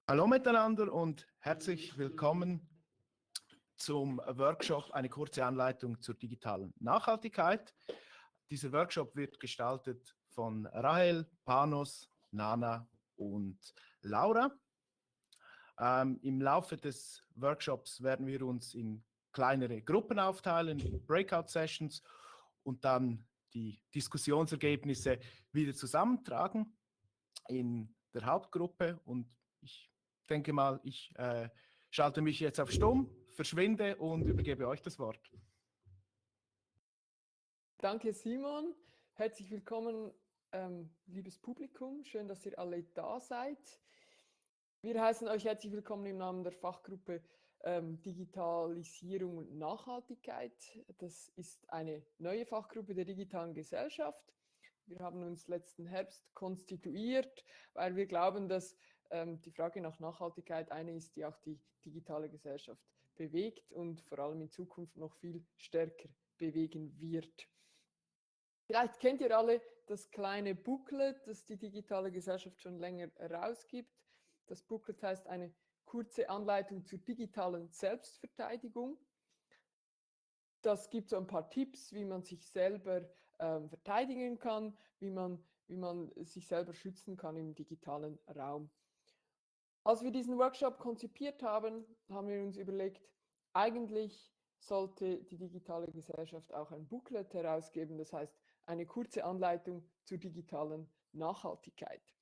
Hallo miteinander und herzlich willkommen zum Workshop Eine kurze Anleitung zur digitalen Nachhaltigkeit. Dieser Workshop wird gestaltet von Rahel, Panos, Nana und Laura. Im Laufe des Workshops werden wir uns in kleinere Gruppen aufteilen, in Breakout-Sessions und dann die Diskussionsergebnisse wieder zusammentragen in der Hauptgruppe. Und ich denke mal, ich schalte mich jetzt auf Stumm, verschwinde und übergebe euch das Wort. Danke Simon, herzlich willkommen, liebes Publikum, schön, dass ihr alle da seid. Wir heißen euch herzlich willkommen im Namen der Fachgruppe Digitalisierung und Nachhaltigkeit. Das ist eine neue Fachgruppe der digitalen Gesellschaft. Wir haben uns letzten Herbst konstituiert, weil wir glauben, dass die Frage nach Nachhaltigkeit eine ist, die auch die digitale Gesellschaft bewegt und vor allem in Zukunft noch viel stärker bewegen wird. Vielleicht kennt ihr alle das kleine Booklet, das die digitale Gesellschaft schon länger herausgibt. Das Booklet heißt eine kurze Anleitung zur digitalen Selbstverteidigung. Das gibt so ein paar Tipps, wie man sich selber verteidigen kann, wie man sich selber schützen kann im digitalen Raum. Als wir diesen Workshop konzipiert haben, haben wir uns überlegt, eigentlich sollte die digitale Gesellschaft auch ein Booklet herausgeben, das heißt eine kurze Anleitung zur digitalen Nachhaltigkeit.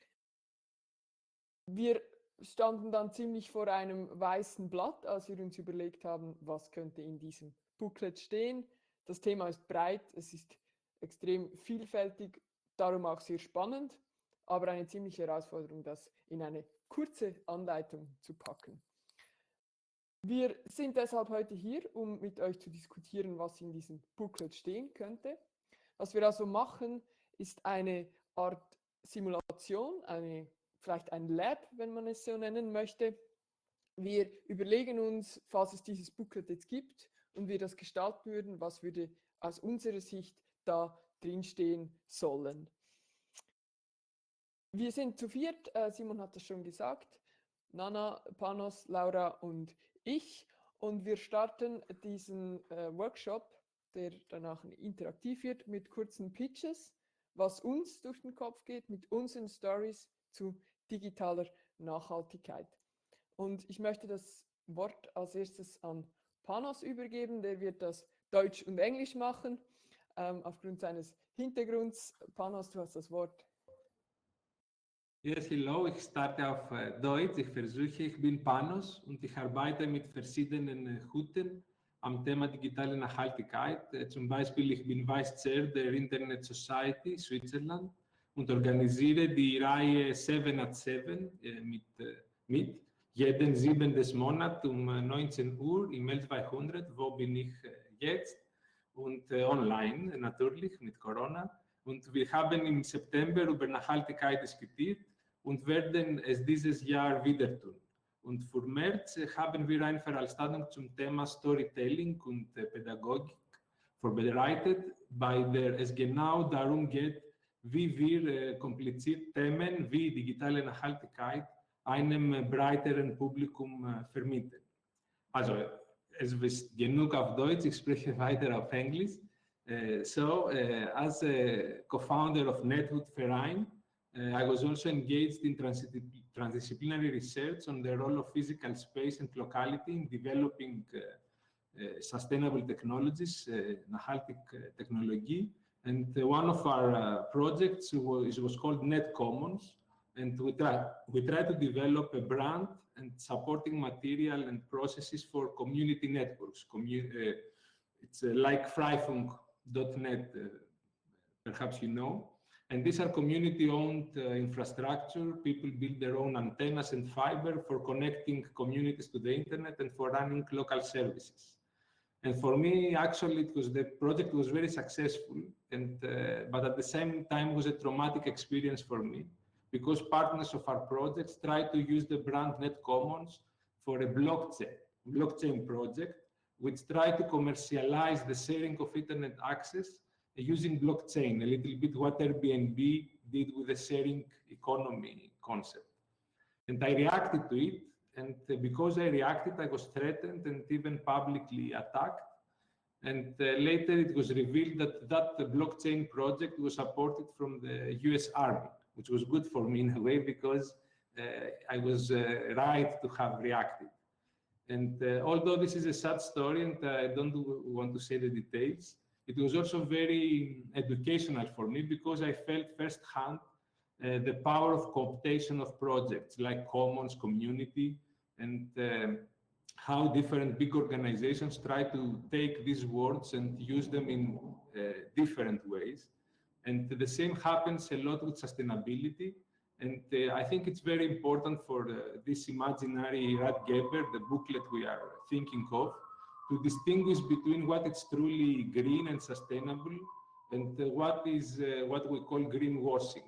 Wir standen dann ziemlich vor einem weißen Blatt, als wir uns überlegt haben, was könnte in diesem Booklet stehen. Das Thema ist breit, es ist extrem vielfältig, darum auch sehr spannend, aber eine ziemliche Herausforderung, das in eine kurze Anleitung zu packen. Wir sind deshalb heute hier, um mit euch zu diskutieren, was in diesem Booklet stehen könnte. Was wir also machen, ist eine Art Simulation, vielleicht ein Lab, wenn man es so nennen möchte. Wir überlegen uns, falls es dieses Booklet jetzt gibt und wir das gestalten würden, was würde aus unserer Sicht da drinstehen sollen. Wir sind zu viert, Simon hat das schon gesagt, Nana, Panos, Laura und ich. Und wir starten diesen Workshop, der danach interaktiv wird, mit kurzen Pitches, was uns durch den Kopf geht, mit unseren Stories zu digitaler Nachhaltigkeit. Und ich möchte das Wort als erstes an Panos übergeben, der wird das Deutsch und Englisch machen, aufgrund seines Hintergrunds. Panos, du hast das Wort. Yes, hello, ich starte auf Deutsch. Ich bin Panos und ich arbeite mit verschiedenen Hüten am Thema digitale Nachhaltigkeit. Zum Beispiel, ich bin Vice Chair der Internet Society Switzerland und organisiere die Reihe 7 at 7 mit jeden 7. Monat um 19 Uhr im L200. Wo bin ich jetzt? Und online natürlich mit Corona. Und wir haben im September über Nachhaltigkeit diskutiert und werden es dieses Jahr wieder tun. Und für März haben wir eine Veranstaltung zum Thema Storytelling und Pädagogik vorbereitet, bei der es genau darum geht, wie wir komplizierte Themen wie digitale Nachhaltigkeit einem breiteren Publikum vermitteln. Also, es ist genug auf Deutsch, ich spreche weiter auf Englisch. As a co-founder of Nethood Verein, I was also engaged in transdisciplinary research on the role of physical space and locality in developing sustainable technologies, Nachhaltig technology. And one of our projects was called Net Commons. And we try to develop a brand and supporting material and processes for community networks. It's like Freifunk.net, perhaps you know. And these are community-owned infrastructure. People build their own antennas and fiber for connecting communities to the internet and for running local services. And for me, actually, the project was very successful, but at the same time, it was a traumatic experience for me, because partners of our projects try to use the brand Net Commons for a blockchain project, which try to commercialize the sharing of internet access using blockchain, a little bit what Airbnb did with the sharing economy concept. And I reacted to it, and because I reacted, I was threatened and even publicly attacked. And later it was revealed that that blockchain project was supported from the US Army, which was good for me in a way because I was right to have reacted. And although this is a sad story and I don't want to say the details, it was also very educational for me because I felt firsthand the power of cooptation of projects like commons, community, and how different big organizations try to take these words and use them in different ways. And the same happens a lot with sustainability. And I think it's very important for this imaginary Ratgeber, the booklet we are thinking of, to distinguish between what is truly green and sustainable and what is what we call greenwashing.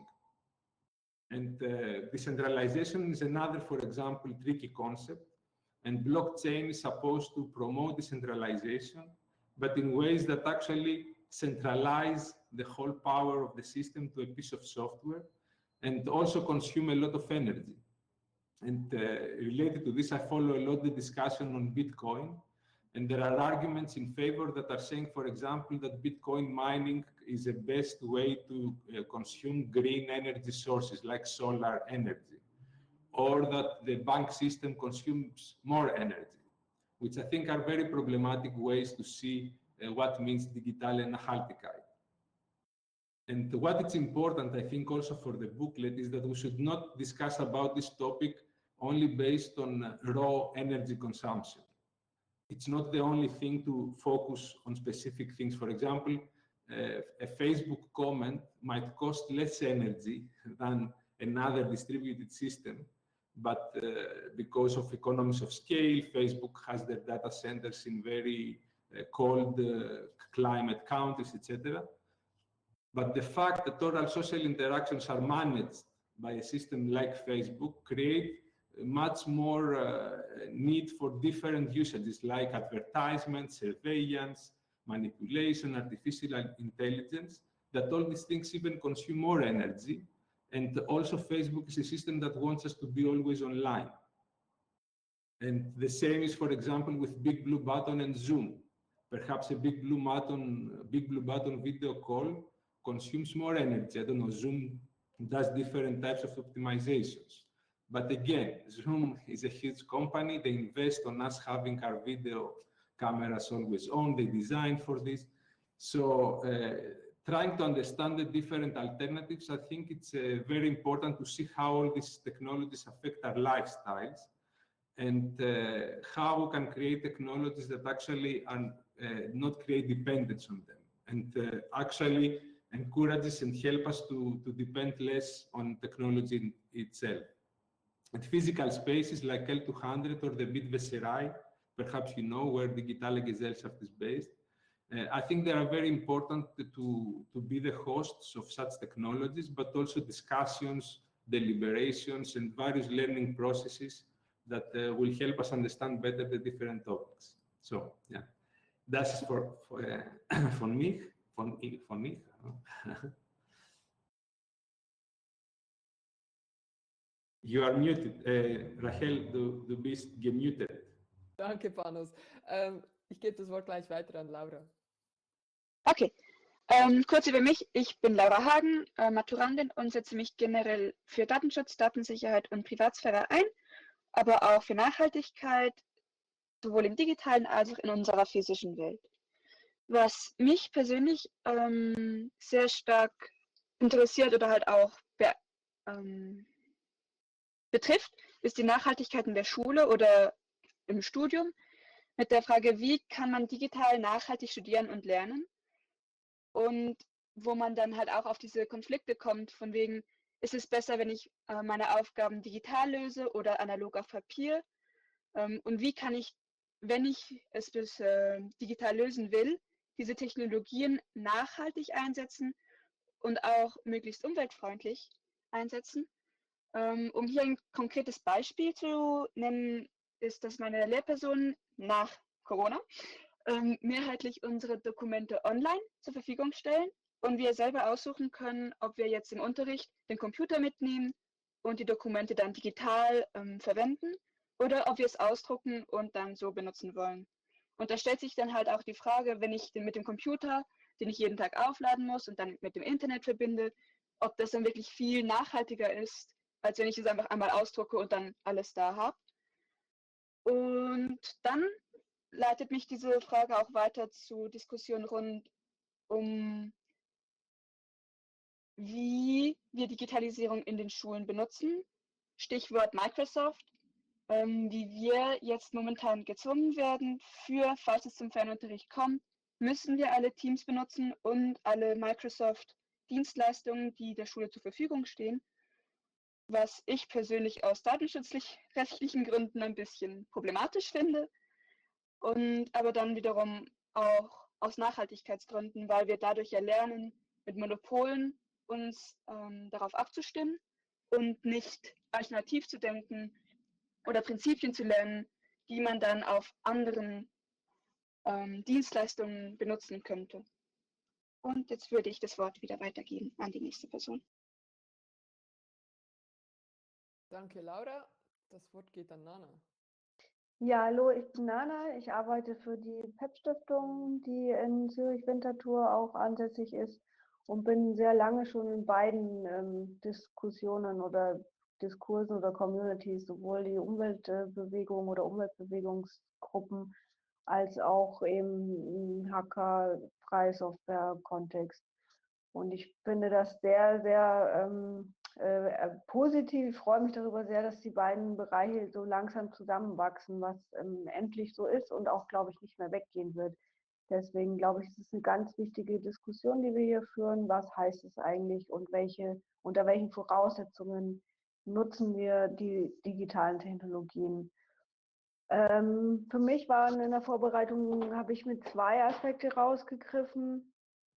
And decentralization is another, for example, tricky concept. And blockchain is supposed to promote decentralization, but in ways that actually centralize the whole power of the system to a piece of software and also consume a lot of energy. And related to this, I follow a lot the discussion on Bitcoin. And there are arguments in favor that are saying, for example, that Bitcoin mining is the best way to consume green energy sources like solar energy, or that the bank system consumes more energy, which I think are very problematic ways to see what means digitale Nachhaltigkeit. And what is important, I think, also for the booklet is that we should not discuss about this topic only based on raw energy consumption. It's not the only thing to focus on specific things. For example, a Facebook comment might cost less energy than another distributed system, but because of economies of scale, Facebook has their data centers in very cold climate countries, etc. But the fact that total social interactions are managed by a system like Facebook create much more need for different usages like advertisement, surveillance, manipulation, artificial intelligence, that all these things even consume more energy. And also Facebook is a system that wants us to be always online. And the same is, for example, with Big Blue Button and Zoom. Perhaps a Big Blue Button video call consumes more energy. I don't know, Zoom does different types of optimizations. But again, Zoom is a huge company. They invest on us having our video cameras always on. They design for this. So trying to understand the different alternatives, I think it's very important to see how all these technologies affect our lifestyles and how we can create technologies that actually are, not create dependence on them and actually encourages and help us to depend less on technology itself. And physical spaces like L200 or the Bitwässerei, perhaps you know where Digitale Gesellschaft is based, I think they are very important to be the hosts of such technologies, but also discussions, deliberations, and various learning processes that will help us understand better the different topics. So, yeah, that's for me. You are muted. Rachel, du bist gemutet. Danke, Panos. Ich gebe das Wort gleich weiter an Laura. Okay, kurz über mich. Ich bin Laura Hagen, Maturandin und setze mich generell für Datenschutz, Datensicherheit und Privatsphäre ein, aber auch für Nachhaltigkeit, sowohl im digitalen als auch in unserer physischen Welt. Was mich persönlich sehr stark interessiert oder halt auch betrifft, ist die Nachhaltigkeit in der Schule oder im Studium mit der Frage, wie kann man digital nachhaltig studieren und lernen? Und wo man dann halt auch auf diese Konflikte kommt, von wegen, ist es besser, wenn ich meine Aufgaben digital löse oder analog auf Papier? Und wie kann ich, wenn ich es bis digital lösen will, diese Technologien nachhaltig einsetzen und auch möglichst umweltfreundlich einsetzen? Um hier ein konkretes Beispiel zu nennen, ist, dass meine Lehrpersonen nach Corona mehrheitlich unsere Dokumente online zur Verfügung stellen und wir selber aussuchen können, ob wir jetzt im Unterricht den Computer mitnehmen und die Dokumente dann digital verwenden oder ob wir es ausdrucken und dann so benutzen wollen. Und da stellt sich dann halt auch die Frage, wenn ich den mit dem Computer, den ich jeden Tag aufladen muss und dann mit dem Internet verbinde, ob das dann wirklich viel nachhaltiger ist, als wenn ich es einfach einmal ausdrucke und dann alles da habe. Und dann leitet mich diese Frage auch weiter zu Diskussionen rund um, wie wir Digitalisierung in den Schulen benutzen. Stichwort Microsoft, wie wir jetzt momentan gezwungen werden, falls es zum Fernunterricht kommt, müssen wir alle Teams benutzen und alle Microsoft-Dienstleistungen, die der Schule zur Verfügung stehen, was ich persönlich aus datenschutzrechtlichen Gründen ein bisschen problematisch finde und aber dann wiederum auch aus Nachhaltigkeitsgründen, weil wir dadurch ja lernen, mit Monopolen uns darauf abzustimmen und nicht alternativ zu denken oder Prinzipien zu lernen, die man dann auf anderen Dienstleistungen benutzen könnte. Und jetzt würde ich das Wort wieder weitergeben an die nächste Person. Danke, Laura. Das Wort geht an Nana. Ja, hallo, ich bin Nana. Ich arbeite für die PEP-Stiftung, die in Zürich-Winterthur auch ansässig ist und bin sehr lange schon in beiden Diskussionen oder Diskursen oder Communities, sowohl die Umweltbewegung oder Umweltbewegungsgruppen als auch im Hacker-freie Software-Kontext. Und ich finde das sehr, sehr positiv. Ich freue mich darüber sehr, dass die beiden Bereiche so langsam zusammenwachsen, was endlich so ist und auch, glaube ich, nicht mehr weggehen wird. Deswegen glaube ich, es ist eine ganz wichtige Diskussion, die wir hier führen. Was heißt es eigentlich und unter welchen Voraussetzungen nutzen wir die digitalen Technologien? Für mich waren in der Vorbereitung, habe ich mit 2 Aspekte rausgegriffen.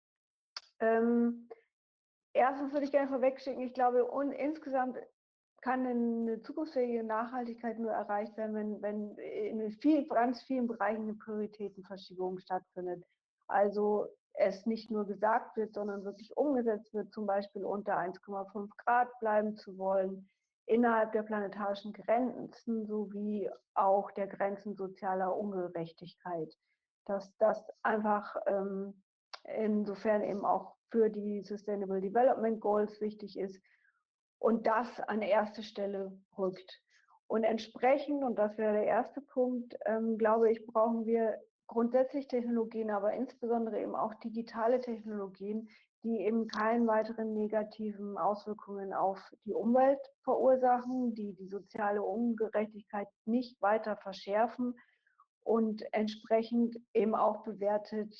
Erstens würde ich gerne vorwegschicken, ich glaube, insgesamt kann eine zukunftsfähige Nachhaltigkeit nur erreicht werden, wenn in ganz vielen Bereichen eine Prioritätenverschiebung stattfindet. Also es nicht nur gesagt wird, sondern wirklich umgesetzt wird, zum Beispiel unter 1,5 Grad bleiben zu wollen, innerhalb der planetarischen Grenzen sowie auch der Grenzen sozialer Ungerechtigkeit. Dass das einfach insofern eben auch für die Sustainable Development Goals wichtig ist und das an erste Stelle rückt. Und entsprechend, und das wäre der erste Punkt, glaube ich, brauchen wir grundsätzlich Technologien, aber insbesondere eben auch digitale Technologien, die eben keine weiteren negativen Auswirkungen auf die Umwelt verursachen, die die soziale Ungerechtigkeit nicht weiter verschärfen und entsprechend eben auch bewertet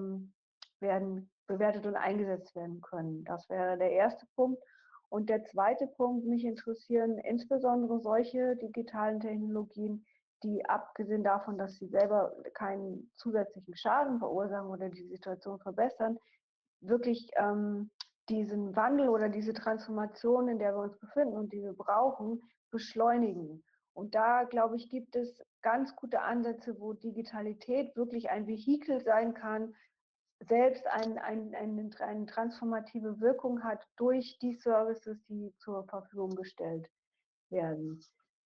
und eingesetzt werden können. Das wäre der erste Punkt. Und der zweite Punkt, mich interessieren insbesondere solche digitalen Technologien, die abgesehen davon, dass sie selber keinen zusätzlichen Schaden verursachen oder die Situation verbessern, wirklich diesen Wandel oder diese Transformation, in der wir uns befinden und die wir brauchen, beschleunigen. Und da, glaube ich, gibt es ganz gute Ansätze, wo Digitalität wirklich ein Vehikel sein kann, selbst eine transformative Wirkung hat durch die Services, die zur Verfügung gestellt werden.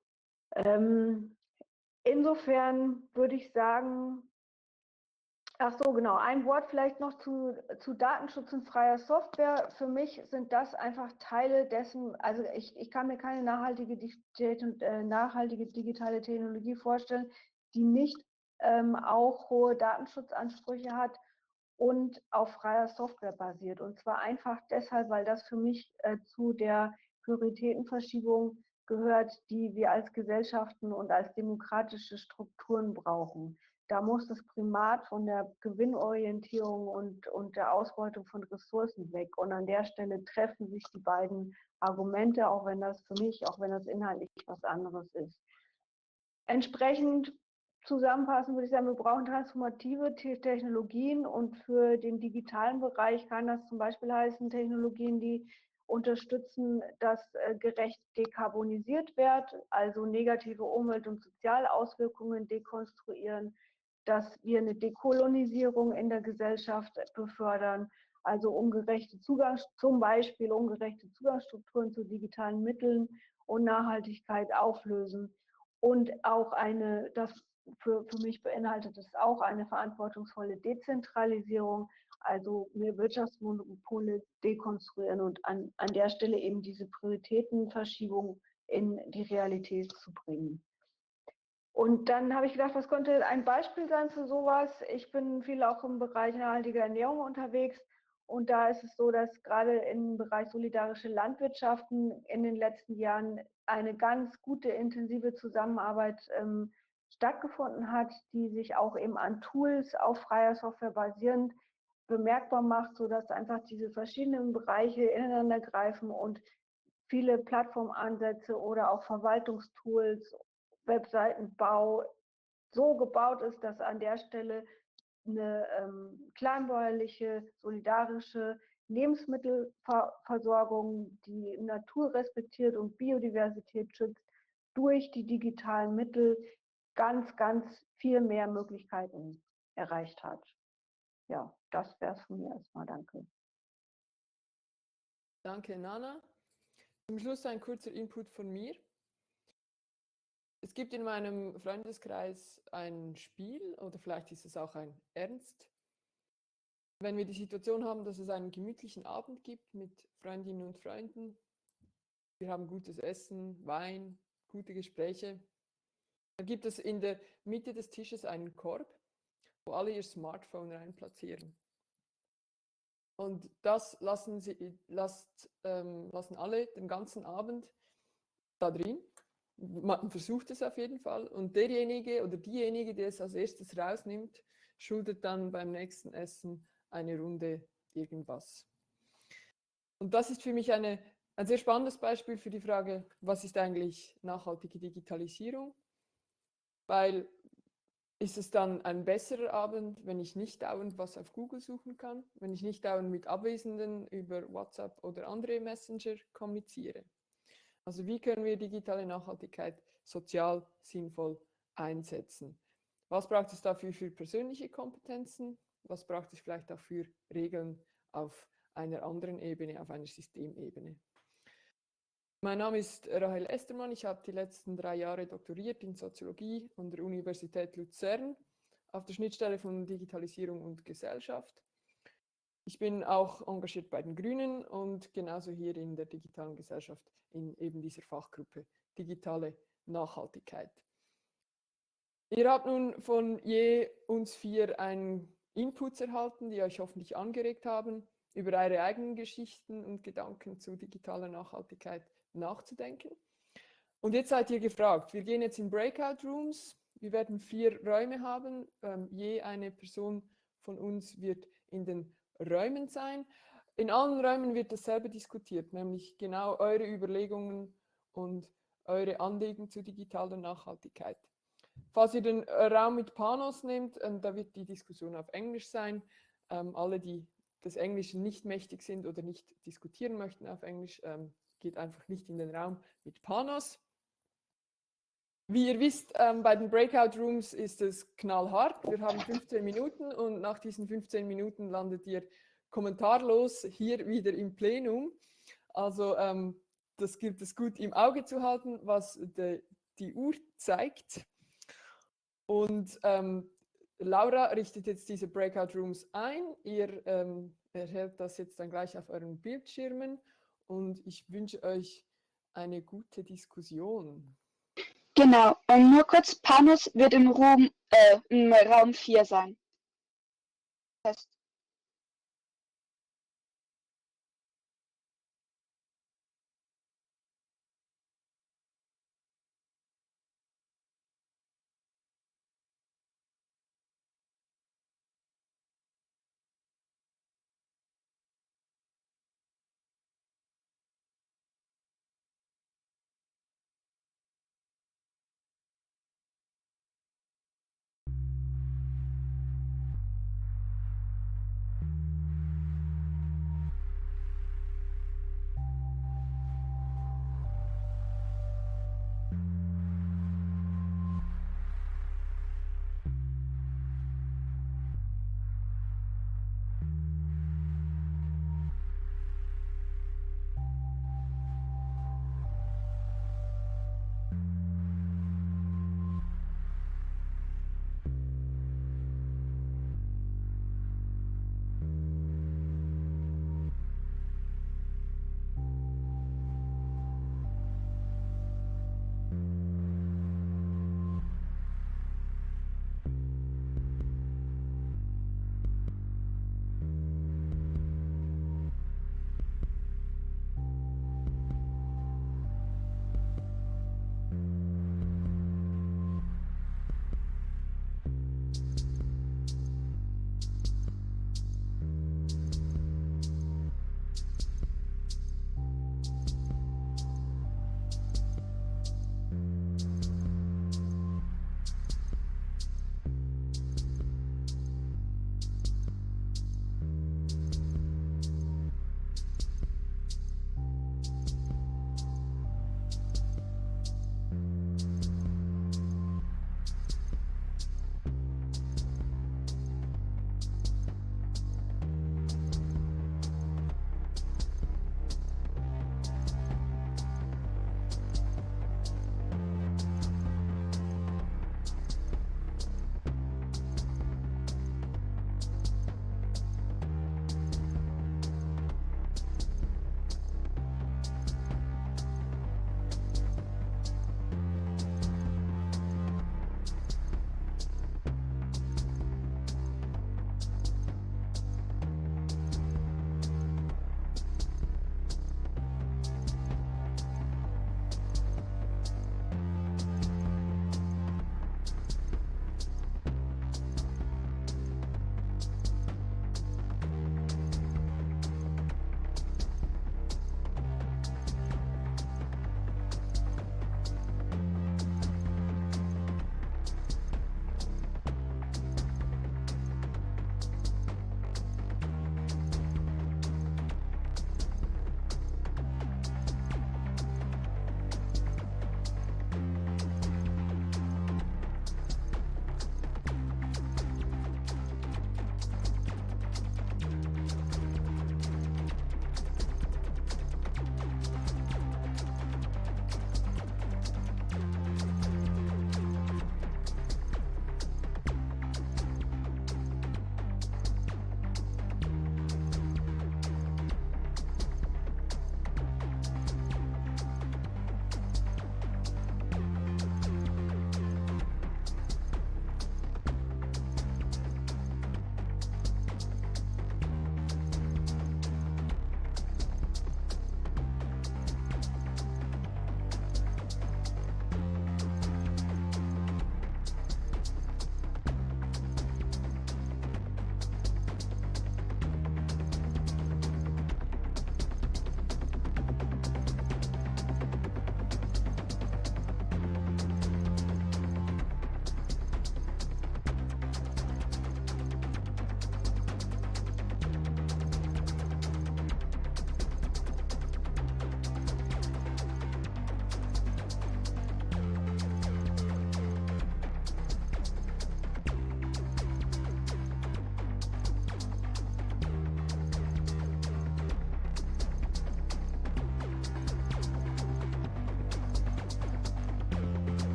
Insofern würde ich sagen, ach so, genau, ein Wort vielleicht noch zu Datenschutz und freier Software. Für mich sind das einfach Teile dessen, also ich kann mir keine nachhaltige digitale Technologie vorstellen, die nicht auch hohe Datenschutzansprüche hat und auf freier Software basiert. Und zwar einfach deshalb, weil das für mich zu der Prioritätenverschiebung gehört, die wir als Gesellschaften und als demokratische Strukturen brauchen. Da muss das Primat von der Gewinnorientierung und der Ausbeutung von Ressourcen weg. Und an der Stelle treffen sich die beiden Argumente, auch wenn das inhaltlich was anderes ist. Entsprechend zusammenfassend würde ich sagen, wir brauchen transformative Technologien und für den digitalen Bereich kann das zum Beispiel heißen, Technologien, die unterstützen, dass gerecht dekarbonisiert wird, also negative Umwelt- und Sozialauswirkungen dekonstruieren, dass wir eine Dekolonisierung in der Gesellschaft befördern, also zum Beispiel ungerechte Zugangsstrukturen zu digitalen Mitteln und Nachhaltigkeit auflösen. Und auch das für mich beinhaltet es auch eine verantwortungsvolle Dezentralisierung, also mehr Wirtschaftsmonopole dekonstruieren und an der Stelle eben diese Prioritätenverschiebung in die Realität zu bringen. Und dann habe ich gedacht, was könnte ein Beispiel sein für sowas? Ich bin viel auch im Bereich nachhaltiger Ernährung unterwegs. Und da ist es so, dass gerade im Bereich solidarische Landwirtschaften in den letzten Jahren eine ganz gute, intensive Zusammenarbeit stattgefunden hat, die sich auch eben an Tools auf freier Software basierend bemerkbar macht, sodass einfach diese verschiedenen Bereiche ineinander greifen und viele Plattformansätze oder auch Verwaltungstools, Webseitenbau so gebaut ist, dass an der Stelle eine kleinbäuerliche, solidarische Lebensmittelversorgung, die Natur respektiert und Biodiversität schützt, durch die digitalen Mittel ganz, ganz viel mehr Möglichkeiten erreicht hat. Ja, das wäre es von mir erstmal. Danke. Danke, Nana. Zum Schluss ein kurzer Input von mir. Es gibt in meinem Freundeskreis ein Spiel, oder vielleicht ist es auch ein Ernst. Wenn wir die Situation haben, dass es einen gemütlichen Abend gibt mit Freundinnen und Freunden, wir haben gutes Essen, Wein, gute Gespräche, dann gibt es in der Mitte des Tisches einen Korb, wo alle ihr Smartphone rein platzieren. Und das lassen alle den ganzen Abend da drin. Man versucht es auf jeden Fall. Und derjenige oder diejenige, die es als erstes rausnimmt, schuldet dann beim nächsten Essen eine Runde irgendwas. Und das ist für mich ein sehr spannendes Beispiel für die Frage, was ist eigentlich nachhaltige Digitalisierung? Weil ist es dann ein besserer Abend, wenn ich nicht dauernd was auf Google suchen kann, wenn ich nicht dauernd mit Abwesenden über WhatsApp oder andere Messenger kommuniziere? Also wie können wir digitale Nachhaltigkeit sozial sinnvoll einsetzen? Was braucht es dafür für persönliche Kompetenzen? Was braucht es vielleicht auch für Regeln auf einer anderen Ebene, auf einer Systemebene? Mein Name ist Rahel Estermann. Ich habe die letzten 3 Jahre doktoriert in Soziologie an der Universität Luzern auf der Schnittstelle von Digitalisierung und Gesellschaft. Ich bin auch engagiert bei den Grünen und genauso hier in der digitalen Gesellschaft in eben dieser Fachgruppe digitale Nachhaltigkeit. Ihr habt nun von je uns 4 einen Inputs erhalten, die euch hoffentlich angeregt haben, über eure eigenen Geschichten und Gedanken zu digitaler Nachhaltigkeit nachzudenken. Und jetzt seid ihr gefragt. Wir gehen jetzt in Breakout Rooms. Wir werden 4 Räume haben. Je eine Person von uns wird in den Räumen sein. In allen Räumen wird dasselbe diskutiert, nämlich genau eure Überlegungen und eure Anliegen zu digitaler Nachhaltigkeit. Falls ihr den Raum mit Panos nehmt, da wird die Diskussion auf Englisch sein. Alle, die des Englischen nicht mächtig sind oder nicht diskutieren möchten auf Englisch, geht einfach nicht in den Raum mit Panos. Wie ihr wisst, bei den Breakout Rooms ist es knallhart. Wir haben 15 Minuten und nach diesen 15 Minuten landet ihr kommentarlos hier wieder im Plenum. Also das gilt es gut im Auge zu halten, was die Uhr zeigt. Und Laura richtet jetzt diese Breakout Rooms ein. Ihr erhält das jetzt dann gleich auf euren Bildschirmen und ich wünsche euch eine gute Diskussion. Genau, und nur kurz, Panos wird im Raum 4 sein. Fest.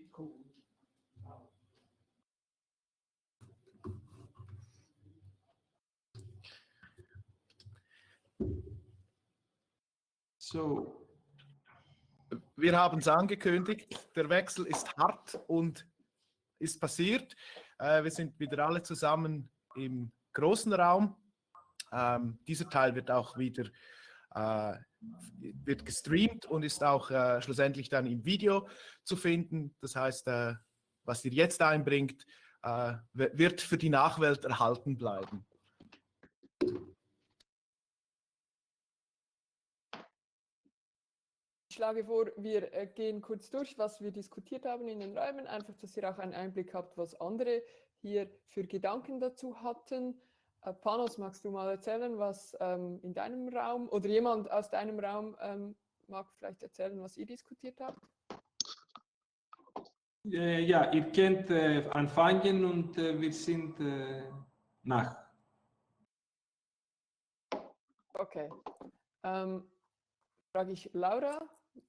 So, Wir haben es angekündigt, der Wechsel ist hart und ist passiert. Wir sind wieder alle zusammen im großen Raum. Dieser Teil wird auch wieder wird gestreamt und ist auch schlussendlich dann im Video zu finden. Das heißt, was ihr jetzt einbringt, wird für die Nachwelt erhalten bleiben. Ich schlage vor, wir gehen kurz durch, was wir diskutiert haben in den Räumen, einfach, dass ihr auch einen Einblick habt, was andere hier für Gedanken dazu hatten. Panos, magst du mal erzählen, was in deinem Raum oder jemand aus deinem Raum mag vielleicht erzählen, was ihr diskutiert habt? ja, ihr könnt anfangen und wir sind nach. Okay. Frage ich Laura.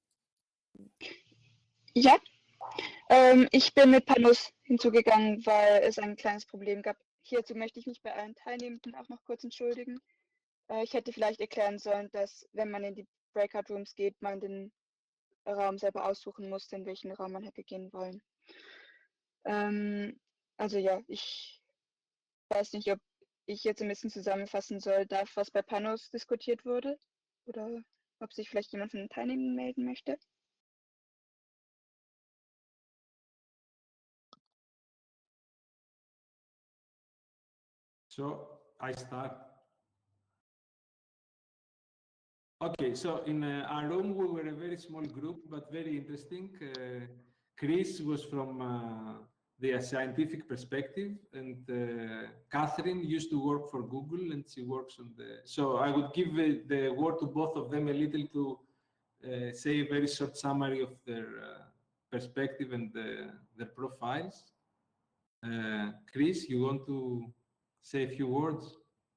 Ja, ich bin mit Panos hinzugegangen, weil es ein kleines Problem gab. Hierzu möchte ich mich bei allen Teilnehmenden auch noch kurz entschuldigen. Ich hätte vielleicht erklären sollen, dass, wenn man in die Breakout Rooms geht, man den Raum selber aussuchen musste, in welchen Raum man hätte gehen wollen. Also ja, ich weiß nicht, ob ich jetzt ein bisschen zusammenfassen soll, was bei Panos diskutiert wurde, oder ob sich vielleicht jemand von den Teilnehmenden melden möchte. So, I start. Okay, so in our room we were a very small group, but very interesting. Chris was from the scientific perspective, and Catherine used to work for Google, and she works on the. So I would give the word to both of them a little to say a very short summary of their perspective and their profiles. Chris, you want to say a few words?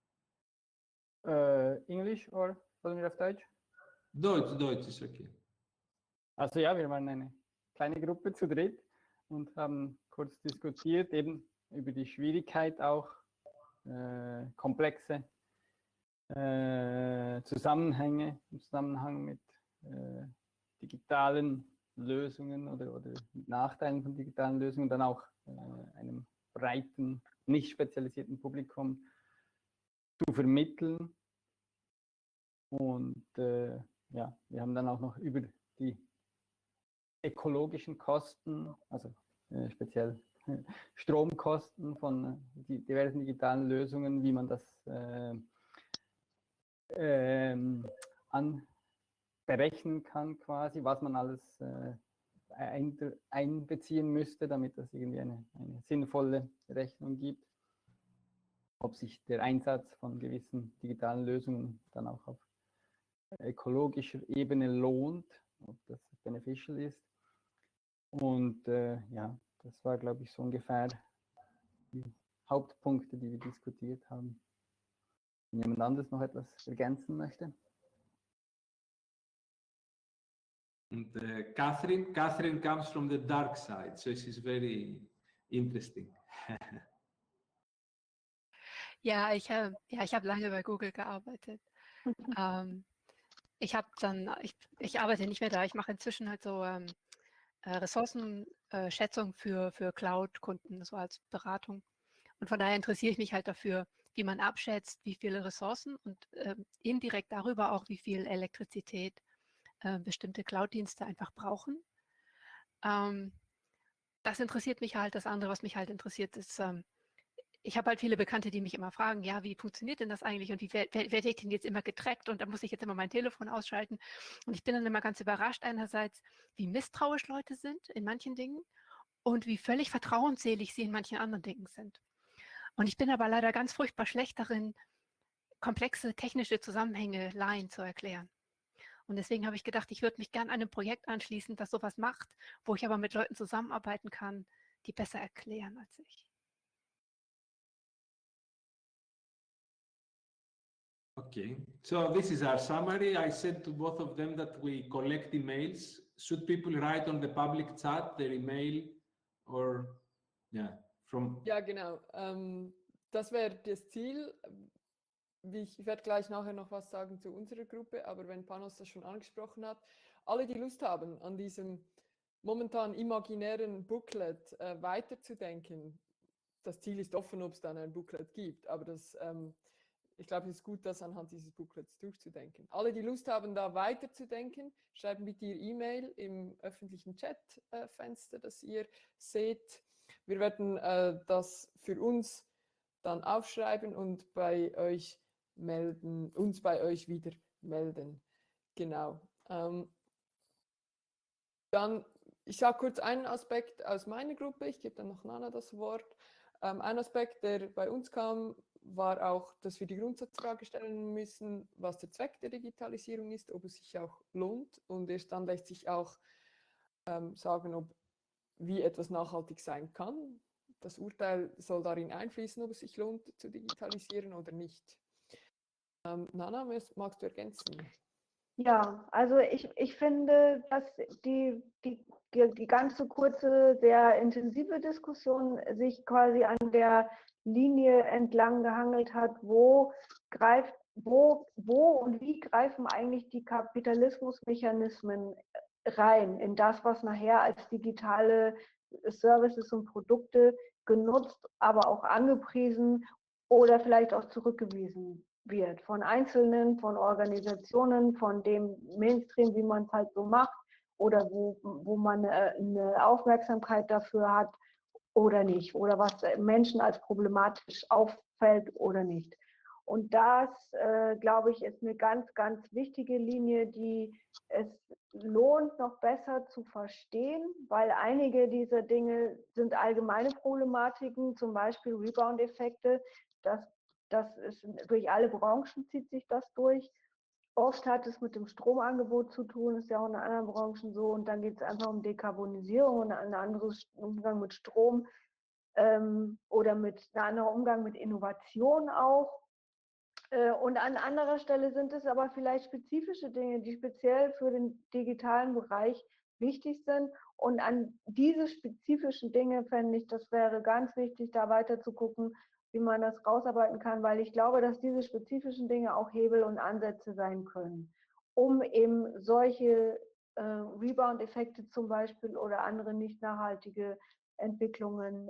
Englisch oder wollen wir auf Deutsch? Deutsch ist okay. Also ja, wir waren eine kleine Gruppe zu dritt und haben kurz diskutiert, eben über die Schwierigkeit auch, komplexe Zusammenhänge im Zusammenhang mit digitalen Lösungen oder mit Nachteilen von digitalen Lösungen, dann auch einem breiten, nicht spezialisierten Publikum zu vermitteln. Und ja, wir haben dann auch noch über die ökologischen Kosten, also speziell Stromkosten von diversen digitalen Lösungen, wie man das berechnen kann quasi, was man alles einbeziehen müsste, damit das irgendwie eine sinnvolle Rechnung gibt. Ob sich der Einsatz von gewissen digitalen Lösungen dann auch auf ökologischer Ebene lohnt, ob das beneficial ist. Und ja, das war, glaube ich, so ungefähr die Hauptpunkte, die wir diskutiert haben. Wenn jemand anderes noch etwas ergänzen möchte. And Catherine comes from the dark side, so she's very interesting. Ja, ich habe lange bei Google gearbeitet. Ich arbeite nicht mehr da. Ich mache inzwischen halt so Ressourcenschätzung für Cloud-Kunden, so als Beratung. Und von daher interessiere ich mich halt dafür, wie man abschätzt, wie viele Ressourcen und indirekt darüber auch, wie viel Elektrizität bestimmte Cloud-Dienste einfach brauchen. Das interessiert mich halt. Das andere, was mich halt interessiert, ist, ich habe halt viele Bekannte, die mich immer fragen, ja, wie funktioniert denn das eigentlich und wie werde ich denn jetzt immer getrackt und da muss ich jetzt immer mein Telefon ausschalten. Und ich bin dann immer ganz überrascht einerseits, wie misstrauisch Leute sind in manchen Dingen und wie völlig vertrauensselig sie in manchen anderen Dingen sind. Und ich bin aber leider ganz furchtbar schlecht darin, komplexe technische Zusammenhänge Laien zu erklären. Und deswegen habe ich gedacht, ich würde mich gerne einem Projekt anschließen, das sowas macht, wo ich aber mit Leuten zusammenarbeiten kann, die besser erklären als ich. Okay, so this is our summary. I said to both of them that we collect emails. Should people write on the public chat their email or yeah, from Ja, genau. Das wäre das Ziel. Ich werde gleich nachher noch was sagen zu unserer Gruppe, aber wenn Panos das schon angesprochen hat, alle, die Lust haben, an diesem momentan imaginären Booklet weiterzudenken, das Ziel ist offen, ob es dann ein Booklet gibt, aber ich glaube, es ist gut, das anhand dieses Booklets durchzudenken. Alle, die Lust haben, da weiterzudenken, schreiben bitte ihr E-Mail im öffentlichen Chatfenster, das ihr seht. Wir werden das für uns dann aufschreiben und bei euch melden, uns bei euch wieder melden. Genau. Dann, ich sage kurz einen Aspekt aus meiner Gruppe, ich gebe dann noch Nana das Wort. Ein Aspekt, der bei uns kam, war auch, dass wir die Grundsatzfrage stellen müssen, was der Zweck der Digitalisierung ist, ob es sich auch lohnt. Und erst dann lässt sich auch sagen, wie etwas nachhaltig sein kann. Das Urteil soll darin einfließen, ob es sich lohnt, zu digitalisieren oder nicht. Nana, magst du ergänzen? Ja, also ich finde, dass die ganze kurze, sehr intensive Diskussion sich quasi an der Linie entlang gehangelt hat, wo und wie greifen eigentlich die Kapitalismusmechanismen rein in das, was nachher als digitale Services und Produkte genutzt, aber auch angepriesen oder vielleicht auch zurückgewiesen wird. Von Einzelnen, von Organisationen, von dem Mainstream, wie man es halt so macht oder wo man eine Aufmerksamkeit dafür hat oder nicht. Oder was Menschen als problematisch auffällt oder nicht. Und das, glaube ich, ist eine ganz, ganz wichtige Linie, die es lohnt, noch besser zu verstehen, weil einige dieser Dinge sind allgemeine Problematiken, zum Beispiel Rebound-Effekte. Das ist durch alle Branchen zieht sich das durch. Oft hat es mit dem Stromangebot zu tun, ist ja auch in anderen Branchen so. Und dann geht es einfach um Dekarbonisierung und einen anderen Umgang mit Strom oder mit einem anderen Umgang mit Innovation auch. Und an anderer Stelle sind es aber vielleicht spezifische Dinge, die speziell für den digitalen Bereich wichtig sind. Und an diese spezifischen Dinge fände ich, das wäre ganz wichtig, da weiter zu gucken, wie man das rausarbeiten kann, weil ich glaube, dass diese spezifischen Dinge auch Hebel und Ansätze sein können, um eben solche Rebound-Effekte zum Beispiel oder andere nicht nachhaltige Entwicklungen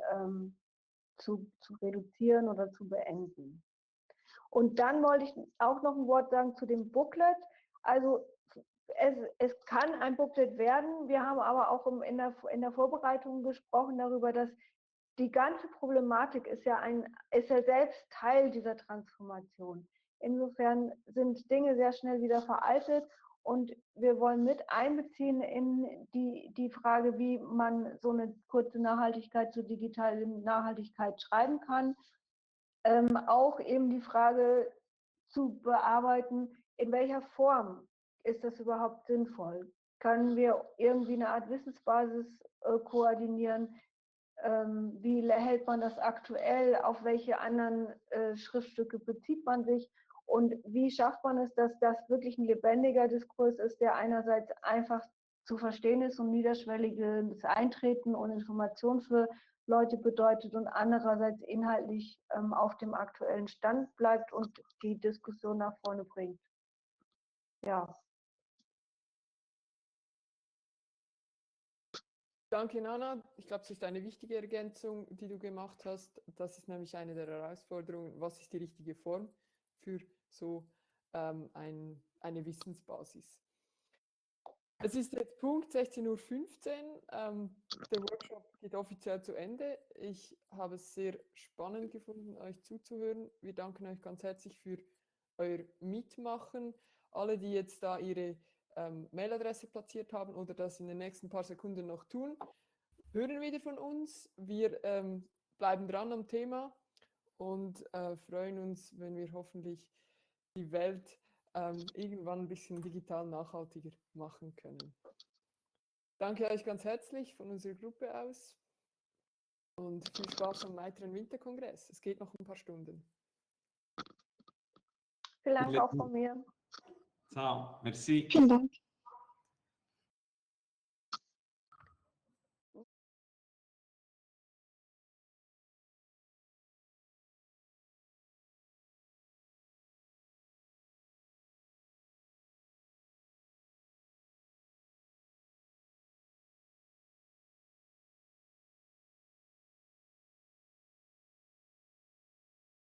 zu reduzieren oder zu beenden. Und dann wollte ich auch noch ein Wort sagen zu dem Booklet. Also es kann ein Booklet werden. Wir haben aber auch in der Vorbereitung gesprochen darüber, dass die ganze Problematik ist ja selbst Teil dieser Transformation. Insofern sind Dinge sehr schnell wieder veraltet und wir wollen mit einbeziehen in die Frage, wie man so eine kurze Nachhaltigkeit zur digitalen Nachhaltigkeit schreiben kann. Auch eben die Frage zu bearbeiten, in welcher Form ist das überhaupt sinnvoll? Können wir irgendwie eine Art Wissensbasis koordinieren? Wie hält man das aktuell? Auf welche anderen Schriftstücke bezieht man sich? Und wie schafft man es, dass das wirklich ein lebendiger Diskurs ist, der einerseits einfach zu verstehen ist und niederschwelliges Eintreten und Information für Leute bedeutet und andererseits inhaltlich auf dem aktuellen Stand bleibt und die Diskussion nach vorne bringt. Ja. Danke, Nana. Ich glaube, es ist eine wichtige Ergänzung, die du gemacht hast. Das ist nämlich eine der Herausforderungen. Was ist die richtige Form für so eine Wissensbasis? Es ist jetzt Punkt 16:15 Uhr. Der Workshop geht offiziell zu Ende. Ich habe es sehr spannend gefunden, euch zuzuhören. Wir danken euch ganz herzlich für euer Mitmachen. Alle, die jetzt da ihre Mailadresse platziert haben oder das in den nächsten paar Sekunden noch tun, hören wieder von uns. Wir bleiben dran am Thema und freuen uns, wenn wir hoffentlich die Welt irgendwann ein bisschen digital nachhaltiger machen können. Danke euch ganz herzlich von unserer Gruppe aus und viel Spaß am weiteren Winterkongress. Es geht noch ein paar Stunden. Vielen Dank auch von mir. Ciao, merci. Vielen Dank.